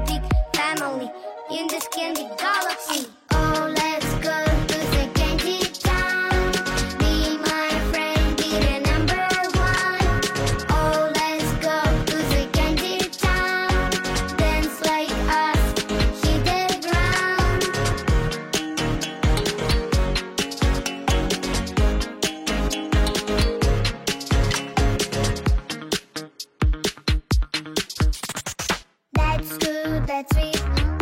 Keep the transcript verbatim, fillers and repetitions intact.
big family in this candy galaxy. Oh, let's go to the candy town. Be my friend, be the number one. Oh, let's go to the candy town. Dance like us, hit the ground. That's good, that's sweet.